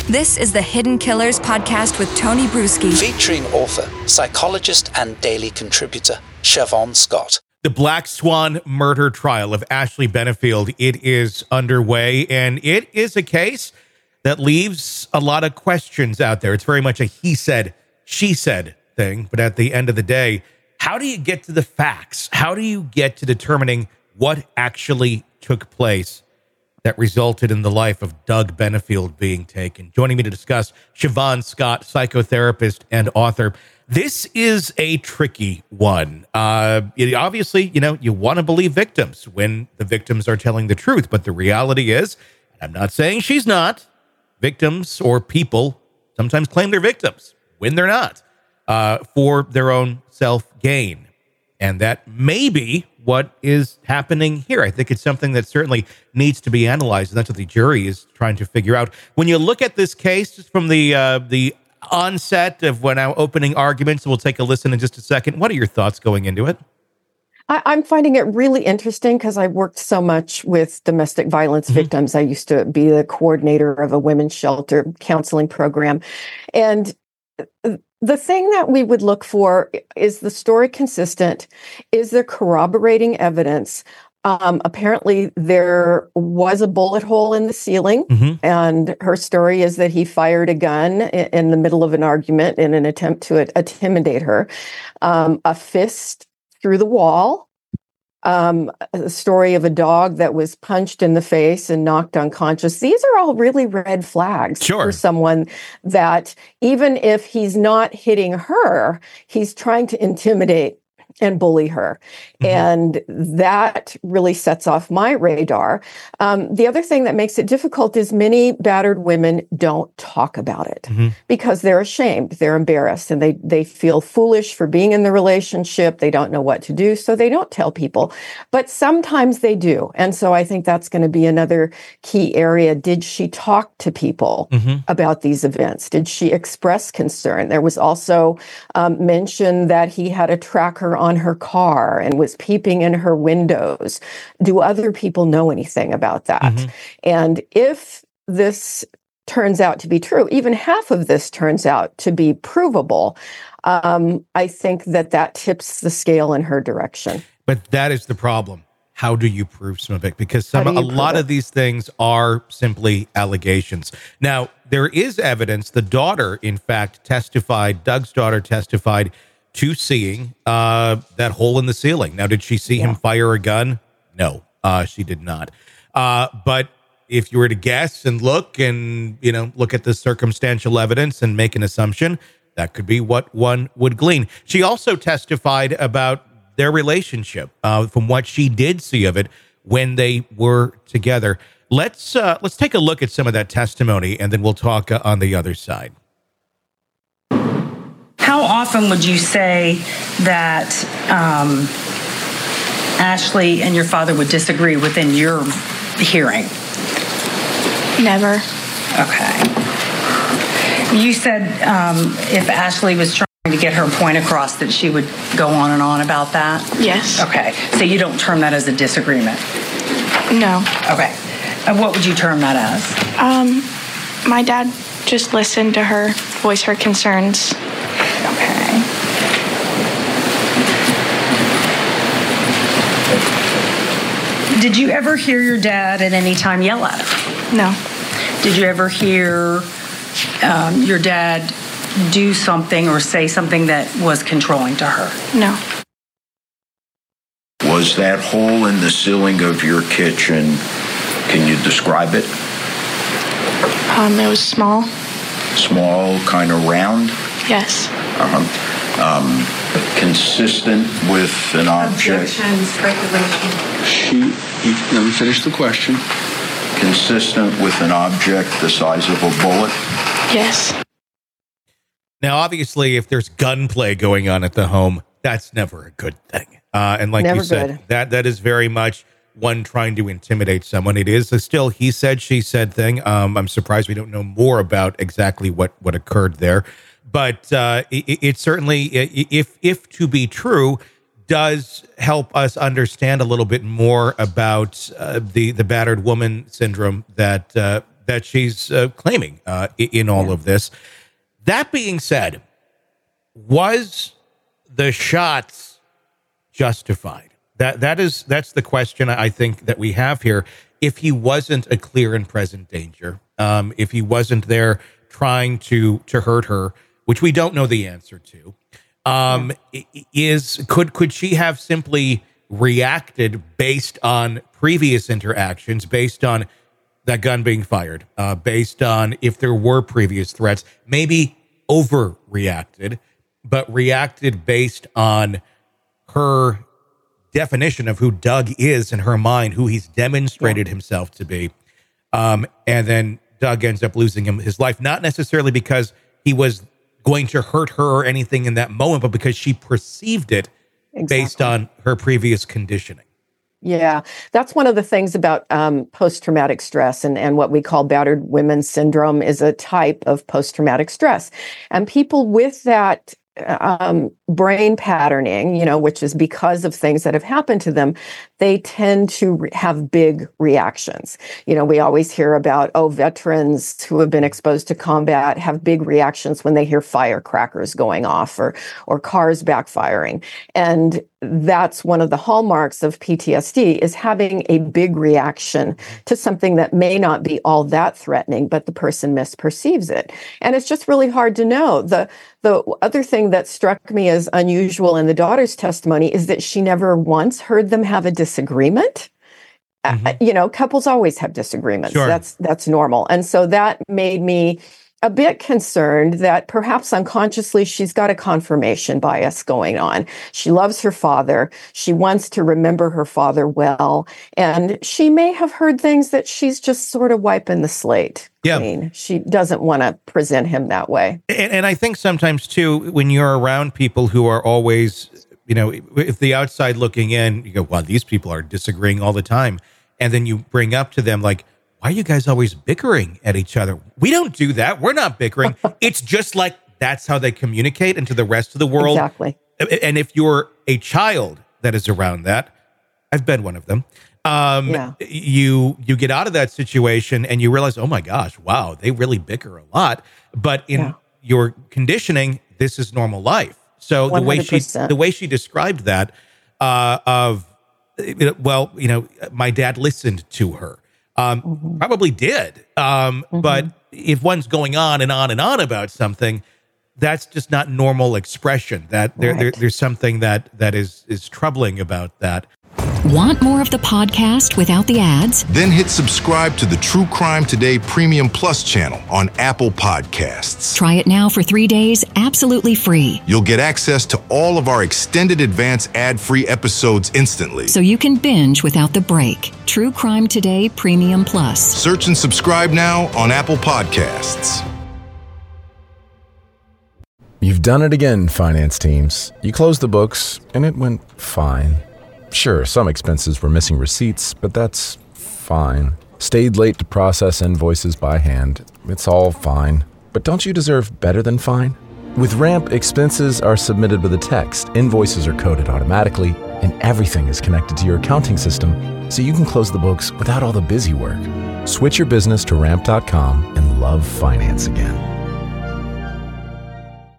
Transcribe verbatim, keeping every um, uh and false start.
This is the Hidden Killers podcast with Tony Bruschi. Featuring author, psychologist, and daily contributor, Siobhan Scott. The Black Swan murder trial of Ashley Benefield, it is underway, and it is a case that leaves a lot of questions out there. It's very much a he said, she said thing, but at the end of the day, how do you get to the facts? How do you get to determining what actually took place that resulted in the life of Doug Benefield being taken? Joining me to discuss, Siobhan Scott, psychotherapist and author. This is a tricky one. Uh, it, obviously, you know, you want to believe victims when the victims are telling the truth, but the reality is, I'm not saying she's not, victims or people sometimes claim they're victims when they're not, uh, for their own self-gain. And that may be what is happening here. I think it's something that certainly needs to be analyzed, and that's what the jury is trying to figure out. When you look at this case just from the uh, the onset of when our opening arguments, we'll take a listen in just a second. What are your thoughts going into it? I, I'm finding it really interesting because I worked so much with domestic violence mm-hmm. victims. I used to be the coordinator of a women's shelter counseling program. And the thing that we would look for is the story consistent? Is there corroborating evidence? Um, apparently, there was a bullet hole in the ceiling, mm-hmm. and her story is that he fired a gun in, in the middle of an argument in an attempt to uh, intimidate her. Um, a fist through the wall. Um, a story of a dog that was punched in the face and knocked unconscious. These are all really red flags sure. for someone that even if he's not hitting her, he's trying to intimidate and bully her. Mm-hmm. And that really sets off my radar. Um, the other thing that makes it difficult is many battered women don't talk about it mm-hmm. because they're ashamed, they're embarrassed, and they, they feel foolish for being in the relationship. They don't know what to do, so they don't tell people. But sometimes they do. And so I think that's going to be another key area. Did she talk to people mm-hmm. about these events? Did she express concern? There was also um, mention that he had a tracker on her car and was peeping in her windows. Do other people know anything about that? Mm-hmm. And if this turns out to be true, even half of this turns out to be provable, um, I think that that tips the scale in her direction. But that is the problem. How do you prove some of it? Because some a lot it? of these things are simply allegations. Now, there is evidence. The daughter, in fact, testified, Doug's daughter testified to seeing uh, that hole in the ceiling. Now, did she see yeah. him fire a gun? No, uh, she did not. Uh, but if you were to guess and look and, you know, look at the circumstantial evidence and make an assumption, that could be what one would glean. She also testified about their relationship uh, from what she did see of it when they were together. Let's uh, let's take a look at some of that testimony, and then we'll talk uh, on the other side. How often would you say that um, Ashley and your father would disagree within your hearing? Never. Okay. You said um, if Ashley was trying to get her point across that she would go on and on about that? Yes. Okay. So you don't term that as a disagreement? No. Okay. And what would you term that as? Um, my dad just listened to her voice her concerns. Okay. Did you ever hear your dad at any time yell at her? No. Did you ever hear um, your dad do something or say something that was controlling to her? No. Was that hole in the ceiling of your kitchen, can you describe it? Um, it was small. Small, kind of round? Yes. Uh-huh. Um, consistent with an object? Objection, speculation. She, let me finish the question. Consistent with an object the size of a bullet? Yes. Now, obviously, if there's gunplay going on at the home, that's never a good thing. Uh, and like never you said, good. that that is very much one trying to intimidate someone. It is a still he said, she said thing. Um, I'm surprised we don't know more about exactly what, what occurred there. But uh, it, it certainly, if if to be true, does help us understand a little bit more about uh, the the battered woman syndrome that uh, that she's uh, claiming uh, in all yeah. of this. That being said, was the shots justified? That that is that's the question I think that we have here. If he wasn't a clear and present danger, um, if he wasn't there trying to to hurt her, which we don't know the answer to, um, yeah. is could could she have simply reacted based on previous interactions, based on that gun being fired, uh, based on if there were previous threats, maybe overreacted, but reacted based on her definition of who Doug is in her mind, who he's demonstrated yeah. himself to be. Um, and then Doug ends up losing him his life, not necessarily because he was going to hurt her or anything in that moment, but because she perceived it exactly. based on her previous conditioning. Yeah, that's one of the things about um, post-traumatic stress, and, and what we call battered women syndrome is a type of post-traumatic stress. And people with that um, brain patterning, you know, which is because of things that have happened to them, they tend to re- have big reactions. You know, we always hear about, oh, veterans who have been exposed to combat have big reactions when they hear firecrackers going off or or cars backfiring. And that's one of the hallmarks of P T S D, is having a big reaction to something that may not be all that threatening, but the person misperceives it. And it's just really hard to know. The the other thing that struck me as unusual in the daughter's testimony is that she never once heard them have a disagreement. Mm-hmm. Uh, you know, couples always have disagreements. Sure. That's that's normal. And so that made me a bit concerned that perhaps unconsciously she's got a confirmation bias going on. She loves her father. She wants to remember her father well. And she may have heard things that she's just sort of wiping the slate clean. Yeah. She doesn't want to present him that way. And, and I think sometimes, too, when you're around people who are always, you know, if the outside looking in, you go, wow, these people are disagreeing all the time. And then you bring up to them like, why are you guys always bickering at each other? We don't do that. We're not bickering. It's just like that's how they communicate into the rest of the world. Exactly. And if you're a child that is around that, I've been one of them. Um, yeah. You you get out of that situation and you realize, oh my gosh, wow, they really bicker a lot. But in yeah. your conditioning, this is normal life. So one hundred percent. the way she the way she described that, uh, of well, you know, my dad listened to her. Um, mm-hmm. Probably did. Um, mm-hmm. But if one's going on and on and on about something, that's just not normal expression. That there, right. there, there's something that that is is troubling about that. Want more of the podcast without the ads? Then hit subscribe to the True Crime Today Premium Plus channel on Apple Podcasts. Try it now for three days, absolutely free. You'll get access to all of our extended advance ad-free episodes instantly. So you can binge without the break. True Crime Today Premium Plus. Search and subscribe now on Apple Podcasts. You've done it again, finance teams. You closed the books, and it went fine. Sure, some expenses were missing receipts, but that's fine. Stayed late to process invoices by hand. It's all fine. But don't you deserve better than fine? With Ramp, expenses are submitted with a text, invoices are coded automatically, and everything is connected to your accounting system, so you can close the books without all the busy work. Switch your business to ramp dot com and love finance again.